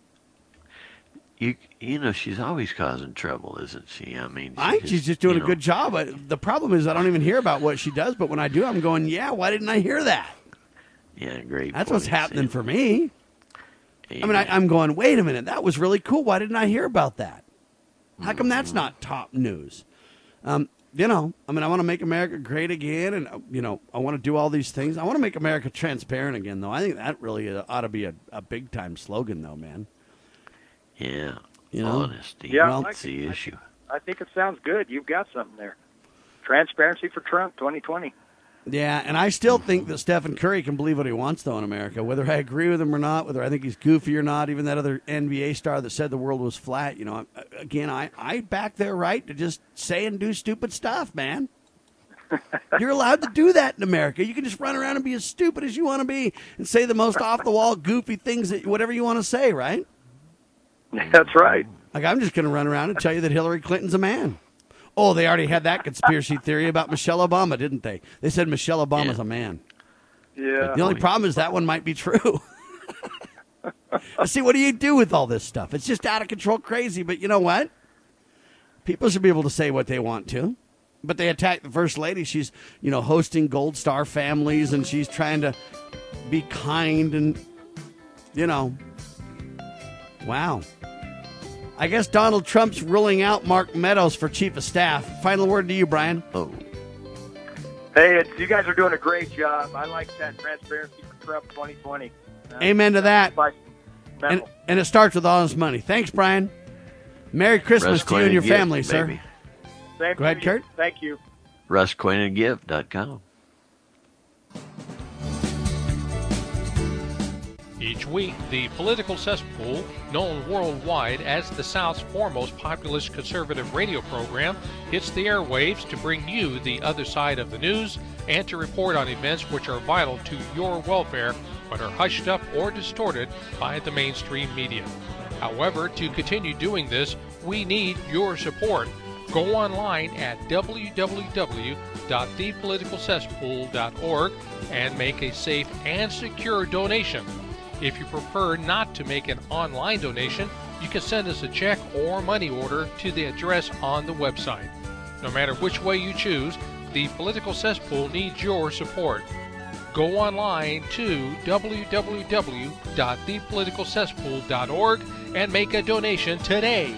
You you know she's always causing trouble, isn't she? I mean, she I think she's just doing you a good job. But the problem is I don't even hear about what she does, but when I do, I'm going, yeah, why didn't I hear that? Yeah, great. That's what's point, happening Sam. for me. I mean, I, I'm going, wait a minute, that was really cool. Why didn't I hear about that? How come that's not top news? Um, you know, I mean, I want to make America great again, and, uh, you know, I want to do all these things. I want to make America transparent again, though. I think that really uh, ought to be a, a big-time slogan, though, man. Yeah, You know? honesty. Yeah, Well, I that's the issue. I think it sounds good. You've got something there. Transparency for Trump, twenty twenty. Yeah, and I still think that Stephen Curry can believe what he wants, though, in America. Whether I agree with him or not, whether I think he's goofy or not, even that other N B A star that said the world was flat, you know, I- again, I, I back their right to just say and do stupid stuff, man. You're allowed to do that in America. You can just run around and be as stupid as you want to be and say the most off-the-wall, goofy things, that whatever you want to say, right? That's right. Like, I'm just going to run around and tell you that Hillary Clinton's a man. Oh, they already had that conspiracy theory about Michelle Obama, didn't they? They said Michelle Obama's a man. Yeah. The only problem is that one might be true. See, what do you do with all this stuff? It's just out of control crazy, but you know what? People should be able to say what they want to. But they attack the First Lady. She's, you know, hosting Gold Star Families, and she's trying to be kind and, you know, wow. I guess Donald Trump's ruling out Mark Meadows for chief of staff. Final word to you, Brian. Oh. Hey, it's, you guys are doing a great job. I like that transparency for Trump twenty twenty. Uh, Amen to that. by- And, and it starts with honest money. Thanks, Brian. Merry Christmas Russ to you and your Quinn and family, Gift, sir. baby. Same Go ahead, to you. Kurt. Thank you. Russ Quinn and Gift dot com. Each week, the Political Cesspool, known worldwide as the South's foremost populist conservative radio program, hits the airwaves to bring you the other side of the news and to report on events which are vital to your welfare but are hushed up or distorted by the mainstream media. However, to continue doing this, we need your support. Go online at w w w dot the political cesspool dot org and make a safe and secure donation. If you prefer not to make an online donation, you can send us a check or money order to the address on the website. No matter which way you choose, the Political Cesspool needs your support. Go online to w w w dot the political cesspool dot org and make a donation today.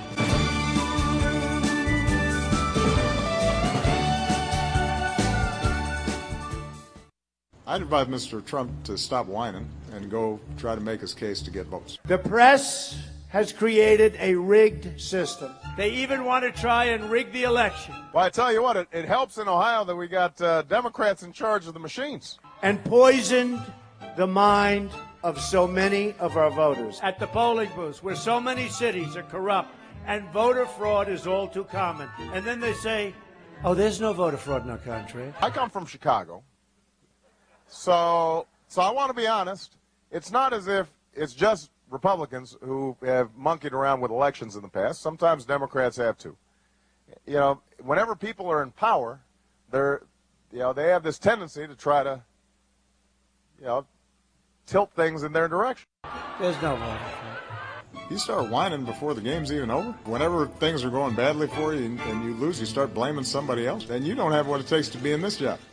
I'd advise Mister Trump to stop whining and go try to make his case to get votes. The press has created a rigged system. They even want to try and rig the election. Well, I tell you what, it, it helps in Ohio that we got uh, Democrats in charge of the machines. And poisoned the mind of so many of our voters. At the polling booths, where so many cities are corrupt and voter fraud is all too common. And then they say, oh, there's no voter fraud in our country. I come from Chicago. So, so I want to be honest. It's not as if it's just Republicans who have monkeyed around with elections in the past. Sometimes Democrats have too. You know, whenever people are in power, they're, you know, they have this tendency to try to, you know, tilt things in their direction. There's no voter fraud. You start whining before the game's even over. Whenever things are going badly for you and, and you lose, you start blaming somebody else. And you don't have what it takes to be in this job.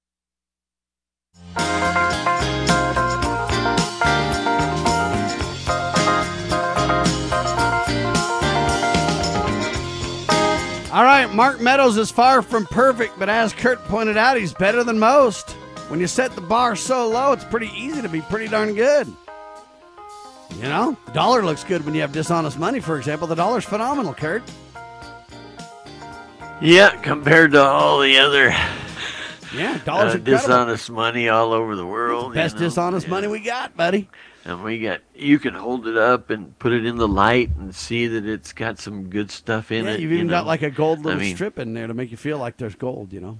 All right, Mark Meadows is far from perfect, but as Kurt pointed out, he's better than most. When you set the bar so low, it's pretty easy to be pretty darn good. You know, the dollar looks good when you have dishonest money, for example. The dollar's phenomenal, Kurt. Yeah, compared to all the other yeah, dollars uh, dishonest money all over the world. Best you know? dishonest yeah. money we got, buddy. And we got, you can hold it up and put it in the light and see that it's got some good stuff in yeah, it. You've even you got know? like a gold little I mean, strip in there to make you feel like there's gold, you know.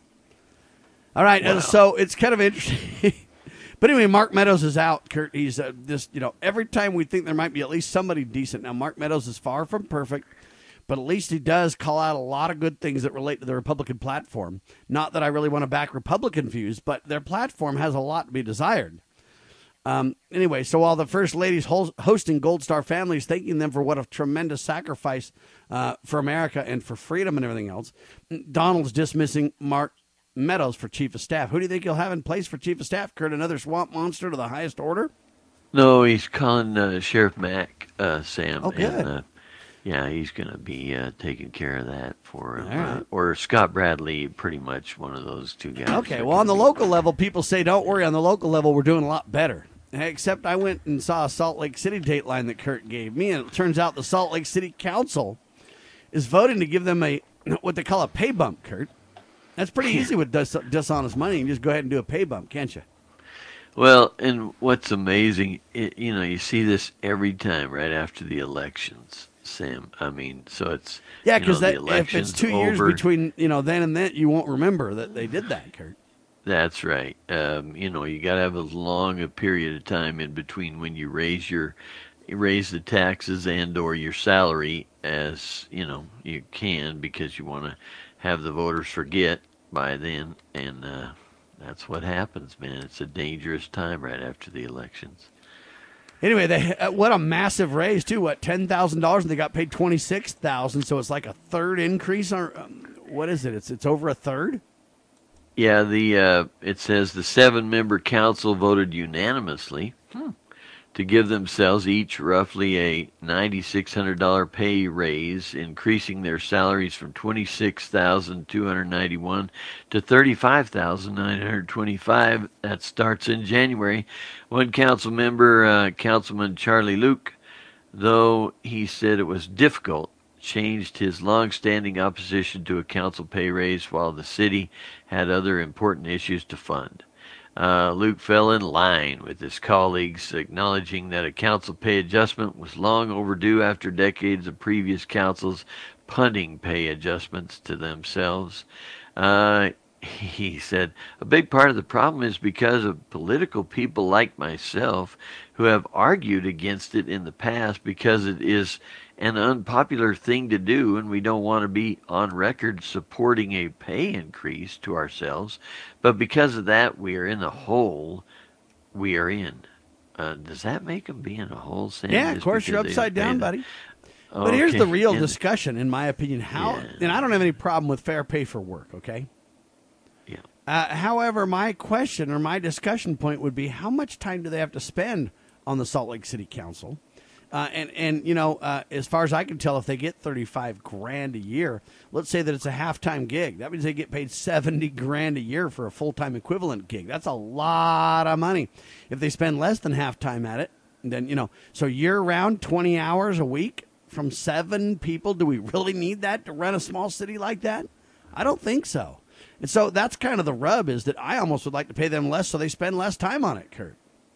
All right, Wow. uh, so it's kind of interesting. But anyway, Mark Meadows is out, Kurt. He's uh, this, you know, every time we think there might be at least somebody decent. Now, Mark Meadows is far from perfect, but at least he does call out a lot of good things that relate to the Republican platform. Not that I really want to back Republican views, but their platform has a lot to be desired. Um, anyway, so while the First Lady's ho- hosting Gold Star families, thanking them for what a tremendous sacrifice uh, for America and for freedom and everything else, Donald's dismissing Mark Meadows for Chief of Staff. Who do you think he'll have in place for Chief of Staff, Kurt? Another swamp monster to the highest order? No, he's calling uh, Sheriff Mack, uh, Sam. Oh, good. And, uh, yeah, he's going to be uh, taking care of that for him. All right. Uh, or Scott Bradley, pretty much one of those two guys. Okay, well, on the local level, people say, don't worry. On the local level, we're doing a lot better. Except I went and saw a Salt Lake City dateline that Kurt gave me, and it turns out the Salt Lake City Council is voting to give them a what they call a pay bump, Kurt. That's pretty easy with dis- dishonest money. You just go ahead and do a pay bump, can't you? Well, and what's amazing, it, you know, you see this every time right after the elections, Sam. I mean, so it's Yeah, because because if it's two years between, you know, then and then, you won't remember that they did that, Kurt. That's right. Um, you know, you got to have as long a period of time in between when you raise your you raise the taxes and or your salary as, you know, you can, because you want to have the voters forget by then, and uh, that's what happens, man. It's a dangerous time right after the elections. Anyway, they uh, what a massive raise too. What, ten thousand dollars, and they got paid twenty six thousand. So it's like a third increase. On um, what is it? It's it's over a third. Yeah, the uh, it says the seven-member council voted unanimously hmm. to give themselves each roughly a nine thousand six hundred dollars pay raise, increasing their salaries from twenty-six thousand two hundred ninety-one dollars to thirty-five thousand nine hundred twenty-five dollars. That starts in January. One council member, uh, Councilman Charlie Luke, though he said it was difficult, changed his long-standing opposition to a council pay raise while the city had other important issues to fund. Uh, Luke fell in line with his colleagues, acknowledging that a council pay adjustment was long overdue after decades of previous councils punting pay adjustments to themselves. Uh, he said, a big part of the problem is because of political people like myself who have argued against it in the past because it is an unpopular thing to do, and we don't want to be on record supporting a pay increase to ourselves. But because of that, we are in the hole we are in. Uh, does that make them be in a hole, Sam? Yeah, of Just course, you're because they upside don't pay down, the- buddy. But here's Okay. the real And- discussion, in my opinion. How, Yeah. and I don't have any problem with fair pay for work, okay? Yeah. Uh, however, my question or my discussion point would be, how much time do they have to spend on the Salt Lake City Council? Uh, and, and, you know, uh, as far as I can tell, if they get thirty-five grand a year, let's say that it's a half-time gig. That means they get paid seventy grand a year for a full-time equivalent gig. That's a lot of money. If they spend less than half-time at it, And then, you know, so year-round, twenty hours a week from seven people, do we really need that to run a small city like that? I don't think so. And so that's kind of the rub, is that I almost would like to pay them less so they spend less time on it, Kurt.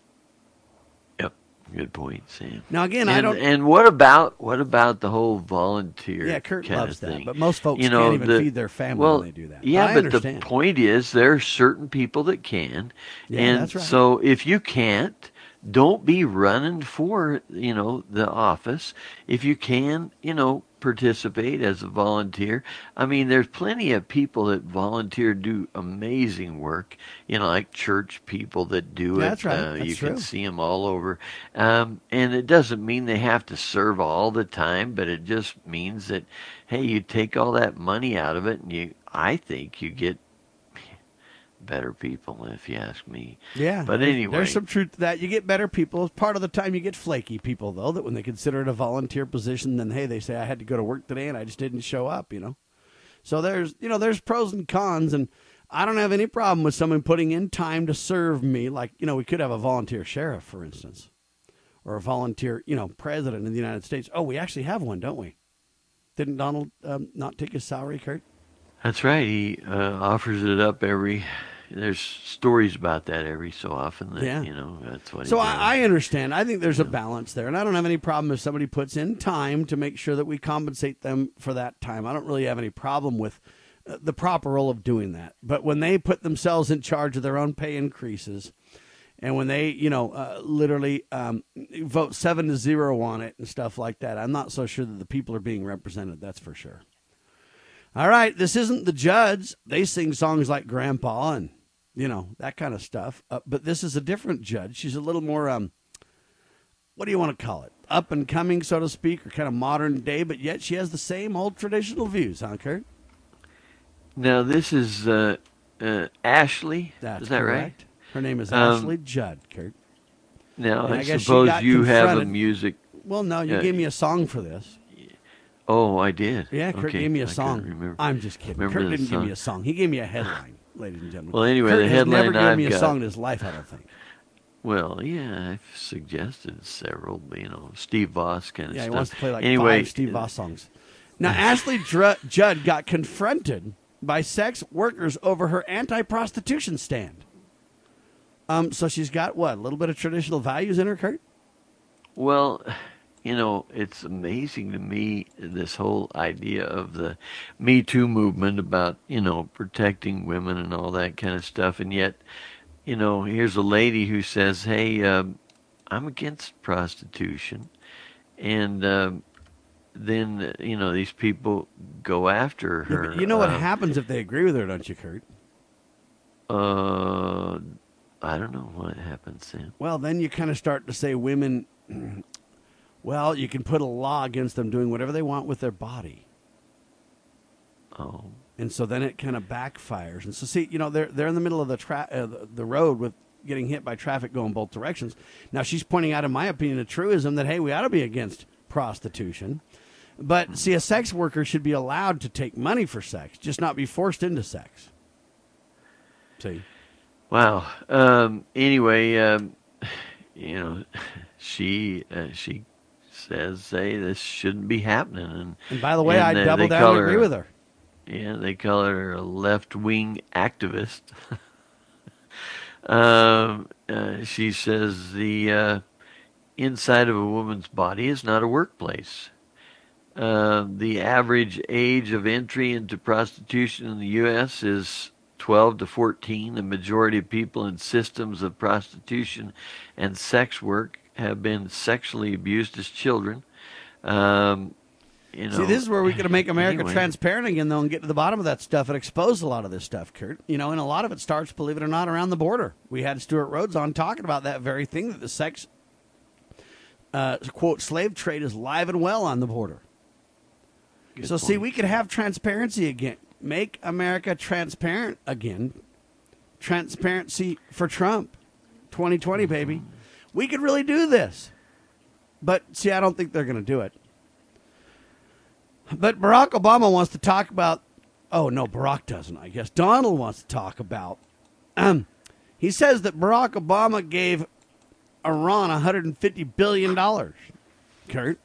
Yep, good point, Sam. Now, again, and, I don't... And what about what about the whole volunteer Yeah, Kurt kind loves of thing? that, but most folks you know, can't even the, feed their family well, when they do that. Yeah, but, but, but the point is there are certain people that can. Yeah, and that's right. so if you can't, don't be running for, you know, the office. If you can, you know, participate as a volunteer. I mean, there's plenty of people that volunteer, do amazing work, you know, like church people that do That's it. right. Uh, That's you true. can see them all over. Um, and it doesn't mean they have to serve all the time, but it just means that, hey, you take all that money out of it and you, I think you get better people, if you ask me. Yeah. But there's- anyway. There's some truth to that. You get better people. Part of the time you get flaky people, though, that when they consider it a volunteer position, then, hey, they say, I had to go to work today and I just didn't show up, you know. So there's, you know, there's pros and cons, and I don't have any problem with someone putting in time to serve me. Like, you know, we could have a volunteer sheriff, for instance, or a volunteer, you know, president of the United States. Oh, we actually have one, don't we? Didn't Donald um, not take his salary, Kurt? That's right. He uh, offers it up every. There's stories about that every so often. That, Yeah. You know, that's what. So he does. I, I understand. I think there's a balance there, and I don't have any problem if somebody puts in time to make sure that we compensate them for that time. I don't really have any problem with uh, the proper role of doing that. But when they put themselves in charge of their own pay increases, and when they, you know, uh, literally um, vote seven to zero on it and stuff like that, I'm not so sure that the people are being represented. That's for sure. All right, this isn't the Judds. They sing songs like Grandpa and, you know, that kind of stuff. Uh, but this is a different Judge. She's a little more, um, what do you want to call it? Up and coming, so to speak, or kind of modern day, but yet she has the same old traditional views, huh, Kurt? Now this is uh, uh, Ashley. That's is that correct. right? Her name is Um, Ashley Judd, Kurt. Now And I, I guess she suppose got you have a confronted- music. Well, no, you uh, gave me a song for this. Oh, I did. Yeah, Kurt Okay, gave me a I couldn't song. remember- I'm just kidding. remember Kurt the didn't give me song. a song. He gave me a headline, ladies and gentlemen. Well, anyway, Kurt the has never headline given I've me a got- song in his life, I don't think. Well, yeah, I've suggested several. You know, Steve Voss kind of Yeah, stuff. he wants to play like anyway, five Steve Voss songs. Now, Ashley Dr- Judd got confronted by sex workers over her anti-prostitution stand. Um, so she's got, what, a little bit of traditional values in her, Kurt? Well, you know, it's amazing to me, this whole idea of the Me Too movement about, you know, protecting women and all that kind of stuff. And yet, you know, here's a lady who says, hey, um, I'm against prostitution. And um, then, uh, you know, these people go after Yeah, her. but you know what uh, happens if they agree with her, don't you, Kurt? Uh, I don't know what happens, Sam. Well, then you kind of start to say women, well, you can put a law against them doing whatever they want with their body. Oh. And so then it kind of backfires. And so, see, you know, they're they're in the middle of the tra- uh, the, the road with getting hit by traffic going both directions. Now, she's pointing out, in my opinion, a truism that, hey, we ought to be against prostitution. But, see, a sex worker should be allowed to take money for sex, just not be forced into sex. See? Wow. Um, anyway, um, you know, she uh, she says, "Hey, this shouldn't be happening." And, And by the way, I uh, double they down call and agree her- with her. Yeah, they call her a left-wing activist. um, uh, she says the uh, inside of a woman's body is not a workplace. Uh, the average age of entry into prostitution in the U S is twelve to fourteen. The majority of people in systems of prostitution and sex work have been sexually abused as children. Um, you know, See, this is where we could make America anyway. transparent again, though, and get to the bottom of that stuff and expose a lot of this stuff, Kurt. You know, and a lot of it starts, believe it or not, around the border. We had Stuart Rhodes on talking about that very thing, that the sex, uh, quote, slave trade is live and well on the border. Good so, see, point. we could have transparency again. Make America transparent again. Transparency for Trump. twenty twenty, baby. We could really do this. But, see, I don't think they're going to do it. But Barack Obama wants to talk about, oh, no, Barack doesn't, I guess. Donald wants to talk about, um, he says that Barack Obama gave Iran one hundred fifty billion dollars. Kurt?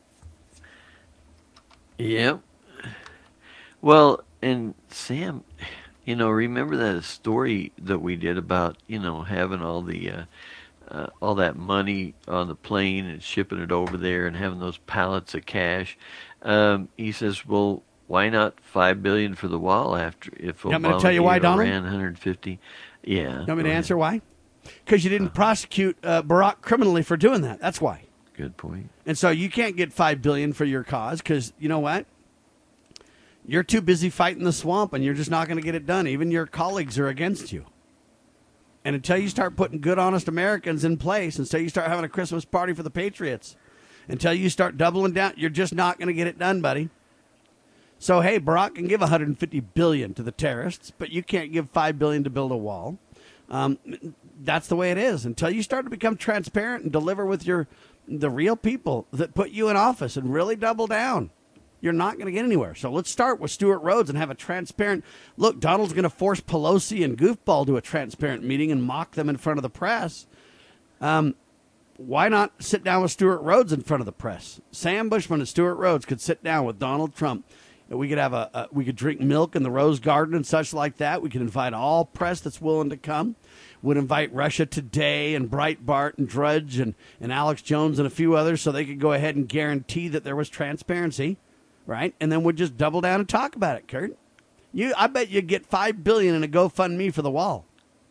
Yep. Well, and Sam, you know, remember that story that we did about, you know, having all the uh, uh, all that money on the plane and shipping it over there and having those pallets of cash? Um, he says, well, why not five billion dollars for the wall after if You want Obama me to tell you why, gave Donald? Iran one hundred fifty? Yeah. You want me go to ahead. answer why? Because you didn't prosecute uh, Barack criminally for doing that. That's why. Good point. And so you can't get five billion dollars for your cause because, you know what? You're too busy fighting the swamp and you're just not going to get it done. Even your colleagues are against you. And until you start putting good, honest Americans in place, until you start having a Christmas party for the Patriots, until you start doubling down, you're just not going to get it done, buddy. So, hey, Barack can give one hundred fifty billion dollars to the terrorists, but you can't give five billion dollars to build a wall. Um, that's the way it is. Until you start to become transparent and deliver with your the real people that put you in office and really double down, you're not going to get anywhere. So let's start with Stuart Rhodes and have a transparent look. Donald's going to force Pelosi and Goofball to a transparent meeting and mock them in front of the press. Um, why not sit down with Stuart Rhodes in front of the press? Sam Bushman and Stuart Rhodes could sit down with Donald Trump. We could have a, a we could drink milk in the Rose Garden and such like that. We could invite all press that's willing to come. Would invite Russia Today and Breitbart and Drudge and, and Alex Jones and a few others so they could go ahead and guarantee that there was transparency, right? And then we'd just double down and talk about it, Kurt. You, I bet you'd get five billion dollars in a GoFundMe for the wall.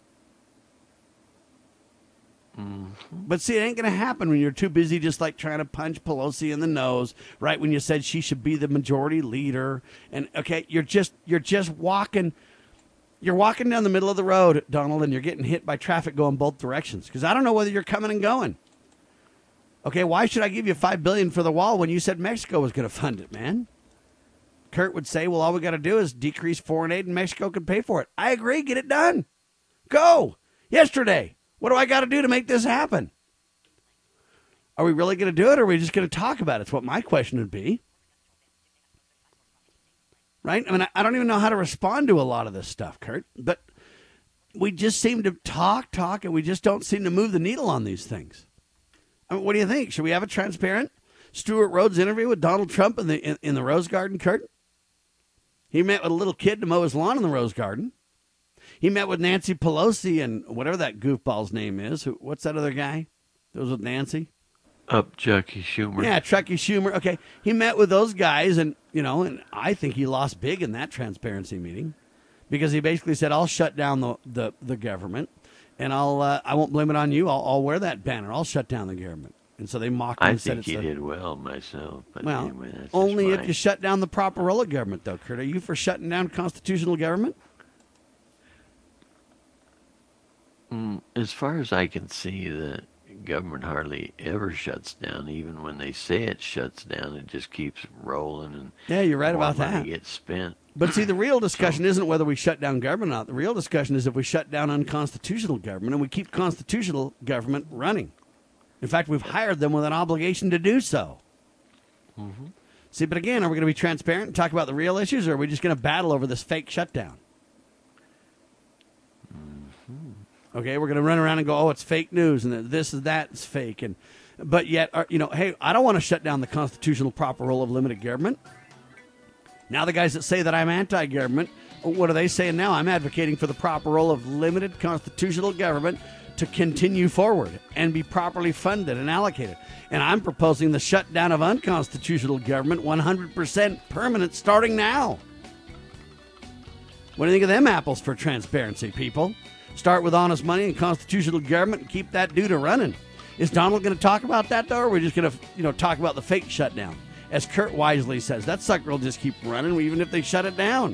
Mm-hmm. But see, it ain't going to happen when you're too busy just like trying to punch Pelosi in the nose, right? When you said she should be the majority leader. And, okay, you're just you're just walking... You're walking down the middle of the road, Donald, and you're getting hit by traffic going both directions. Because I don't know whether you're coming and going. Okay, why should I give you five billion dollars for the wall when you said Mexico was going to fund it, man? Kurt would say, well, all we got to do is decrease foreign aid and Mexico can pay for it. I agree. Get it done. Go. Yesterday. What do I got to do to make this happen? Are we really going to do it, or are we just going to talk about it? It's what my question would be. Right? I mean, I don't even know how to respond to a lot of this stuff, Kurt. But we just seem to talk, talk, and we just don't seem to move the needle on these things. I mean, what do you think? Should we have a transparent Stuart Rhodes interview with Donald Trump in the in, in the Rose Garden, Kurt? He met with a little kid to mow his lawn in the Rose Garden. He met with Nancy Pelosi and whatever that goofball's name is. Who, what's that other guy that was with Nancy? Up Chucky Schumer. Yeah, Chucky Schumer. Okay, he met with those guys, and you know, and I think he lost big in that transparency meeting because he basically said, "I'll shut down the the, the government, and I'll uh, I won't blame it on you. I'll, I'll wear that banner. I'll shut down the government." And so they mocked him. I and said think it's he the, did well myself. But well, anyway, that's only just if my- you shut down the proper role of government, though, Kurt. Are you for shutting down constitutional government? Mm, as far as I can see, the government hardly ever shuts down. Even when they say it shuts down, it just keeps rolling. And Yeah, you're right more about money that. gets spent. But see, the real discussion isn't whether we shut down government or not. The real discussion is if we shut down unconstitutional government and we keep constitutional government running. In fact, we've hired them with an obligation to do so. Mm-hmm. See, but again, are we going to be transparent and talk about the real issues, or are we just going to battle over this fake shutdown? Mm-hmm. Okay, we're going to run around and go, oh, it's fake news, and this is that is fake. And but yet, uh, you know, hey, I don't want to shut down the constitutional proper role of limited government. Now the guys that say that I'm anti-government, what are they saying now? I'm advocating for the proper role of limited constitutional government to continue forward and be properly funded and allocated. And I'm proposing the shutdown of unconstitutional government one hundred percent permanent starting now. What do you think of them apples for transparency, people? Start with honest money and constitutional government and keep that dude running. Is Donald going to talk about that, though, or are we just going to, you know, talk about the fake shutdown? As Kurt wisely says, that sucker will just keep running even if they shut it down.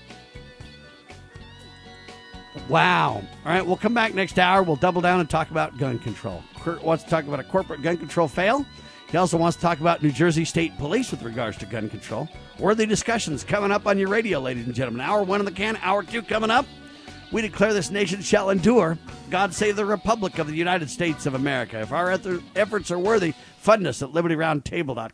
Wow. All right, we'll come back next hour. We'll double down and talk about gun control. Kurt wants to talk about a corporate gun control fail. He also wants to talk about New Jersey State Police with regards to gun control. Worthy discussions coming up on your radio, ladies and gentlemen. Hour one in the can, hour two coming up. We declare this nation shall endure. God save the Republic of the United States of America. If our efforts are worthy, fund us at liberty round table dot com.